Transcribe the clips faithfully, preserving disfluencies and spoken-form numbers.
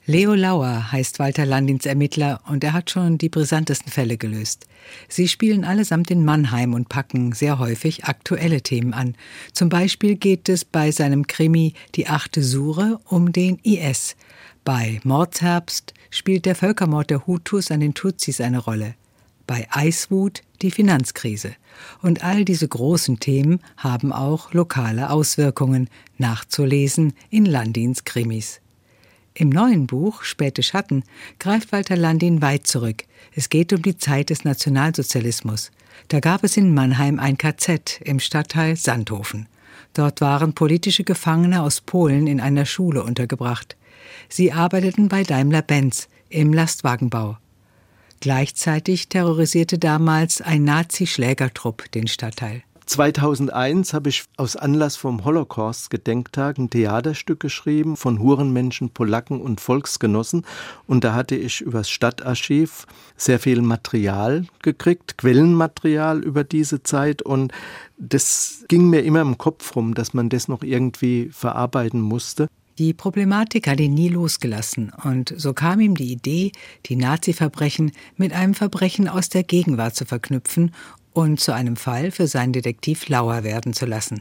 Leo Lauer heißt Walter Landins Ermittler und er hat schon die brisantesten Fälle gelöst. Sie spielen allesamt in Mannheim und packen sehr häufig aktuelle Themen an. Zum Beispiel geht es bei seinem Krimi Die achte Sure um den I S. Bei Mordsherbst spielt der Völkermord der Hutus an den Tutsis eine Rolle. Bei Eiswut die Finanzkrise. Und all diese großen Themen haben auch lokale Auswirkungen, nachzulesen in Landins Krimis. Im neuen Buch »Späte Schatten« greift Walter Landin weit zurück. Es geht um die Zeit des Nationalsozialismus. Da gab es in Mannheim ein K Z im Stadtteil Sandhofen. Dort waren politische Gefangene aus Polen in einer Schule untergebracht. Sie arbeiteten bei Daimler-Benz im Lastwagenbau. Gleichzeitig terrorisierte damals ein Nazi-Schlägertrupp den Stadtteil. zweitausendeins habe ich aus Anlass vom Holocaust-Gedenktag ein Theaterstück geschrieben von Hurenmenschen, Polacken und Volksgenossen. Und da hatte ich übers Stadtarchiv sehr viel Material gekriegt, Quellenmaterial über diese Zeit. Und das ging mir immer im Kopf rum, dass man das noch irgendwie verarbeiten musste. Die Problematik hat ihn nie losgelassen und so kam ihm die Idee, die Nazi-Verbrechen mit einem Verbrechen aus der Gegenwart zu verknüpfen und zu einem Fall für seinen Detektiv Lauer werden zu lassen.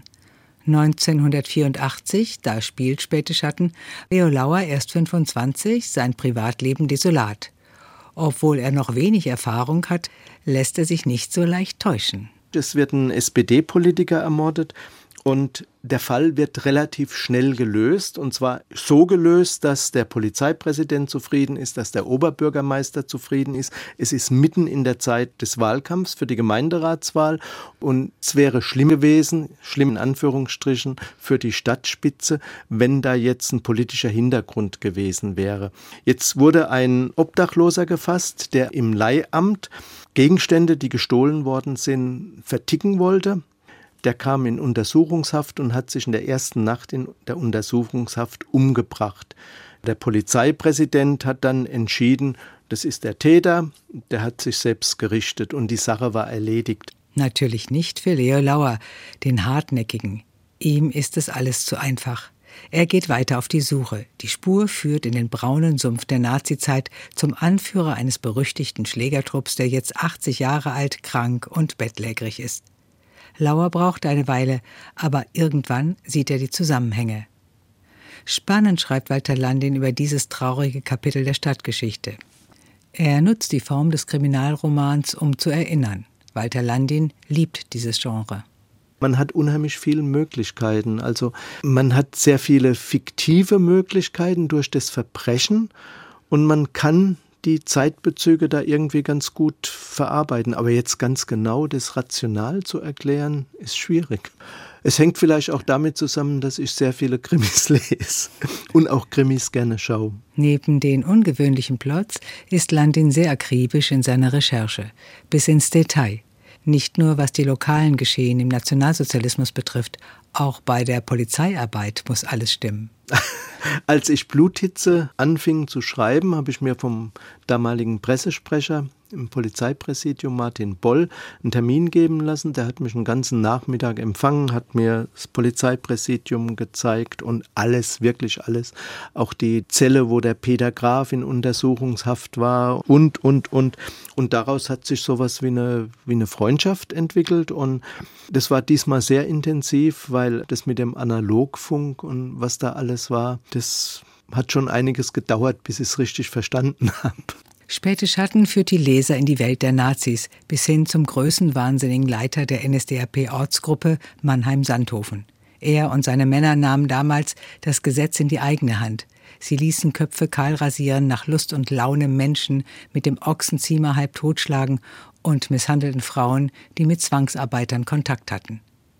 neunzehnhundertvierundachtzig, da spielt Späte Schatten, Leo Lauer erst fünfundzwanzig, sein Privatleben desolat. Obwohl er noch wenig Erfahrung hat, lässt er sich nicht so leicht täuschen. Es wird ein S P D-Politiker ermordet. Und der Fall wird relativ schnell gelöst, und zwar so gelöst, dass der Polizeipräsident zufrieden ist, dass der Oberbürgermeister zufrieden ist. Es ist mitten in der Zeit des Wahlkampfs für die Gemeinderatswahl und es wäre schlimm gewesen, schlimm in Anführungsstrichen, für die Stadtspitze, wenn da jetzt ein politischer Hintergrund gewesen wäre. Jetzt wurde ein Obdachloser gefasst, der im Leihamt Gegenstände, die gestohlen worden sind, verticken wollte. Der kam in Untersuchungshaft und hat sich in der ersten Nacht in der Untersuchungshaft umgebracht. Der Polizeipräsident hat dann entschieden, das ist der Täter, der hat sich selbst gerichtet und die Sache war erledigt. Natürlich nicht für Leo Lauer, den Hartnäckigen. Ihm ist es alles zu einfach. Er geht weiter auf die Suche. Die Spur führt in den braunen Sumpf der Nazizeit zum Anführer eines berüchtigten Schlägertrupps, der jetzt achtzig Jahre alt, krank und bettlägerig ist. Lauer braucht eine Weile, aber irgendwann sieht er die Zusammenhänge. Spannend schreibt Walter Landin über dieses traurige Kapitel der Stadtgeschichte. Er nutzt die Form des Kriminalromans, um zu erinnern. Walter Landin liebt dieses Genre. Man hat unheimlich viele Möglichkeiten. Also man hat sehr viele fiktive Möglichkeiten durch das Verbrechen und man kann die Zeitbezüge da irgendwie ganz gut verarbeiten. Aber jetzt ganz genau das rational zu erklären, ist schwierig. Es hängt vielleicht auch damit zusammen, dass ich sehr viele Krimis lese und auch Krimis gerne schaue. Neben den ungewöhnlichen Plots ist Landin sehr akribisch in seiner Recherche, bis ins Detail. Nicht nur was die lokalen Geschehen im Nationalsozialismus betrifft, auch bei der Polizeiarbeit muss alles stimmen. Als ich Bluthitze anfing zu schreiben, habe ich mir vom damaligen Pressesprecher im Polizeipräsidium Martin Boll einen Termin geben lassen. Der hat mich einen ganzen Nachmittag empfangen, hat mir das Polizeipräsidium gezeigt und alles, wirklich alles. Auch die Zelle, wo der Peter Graf in Untersuchungshaft war und, und, und. Und daraus hat sich sowas wie eine, wie eine Freundschaft entwickelt und das war diesmal sehr intensiv, weil das mit dem Analogfunk und was da alles war, das hat schon einiges gedauert, bis ich es richtig verstanden habe. Späte Schatten führt die Leser in die Welt der Nazis, bis hin zum größenwahnsinnigen Leiter der N S D A P-Ortsgruppe Mannheim-Sandhofen. Er und seine Männer nahmen damals das Gesetz in die eigene Hand. Sie ließen Köpfe kahl rasieren, nach Lust und Laune Menschen mit dem Ochsenziemer halb totschlagen und misshandelten Frauen, die mit Zwangsarbeitern Kontakt hatten.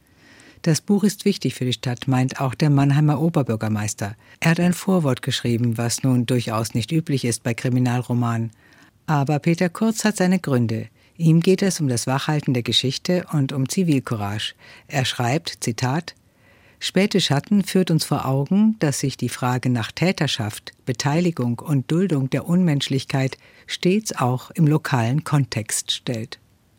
Das Buch ist wichtig für die Stadt, meint auch der Mannheimer Oberbürgermeister. Er hat ein Vorwort geschrieben, was nun durchaus nicht üblich ist bei Kriminalromanen. Aber Peter Kurz hat seine Gründe. Ihm geht es um das Wachhalten der Geschichte und um Zivilcourage. Er schreibt, Zitat, »Späte Schatten führt uns vor Augen, dass sich die Frage nach Täterschaft, Beteiligung und Duldung der Unmenschlichkeit stets auch im lokalen Kontext stellt.«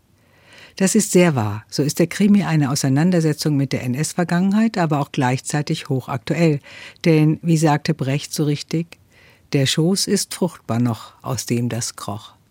Das ist sehr wahr. So ist der Krimi eine Auseinandersetzung mit der N S-Vergangenheit, aber auch gleichzeitig hochaktuell. Denn, wie sagte Brecht so richtig, Der Schoß ist fruchtbar noch, aus dem das kroch.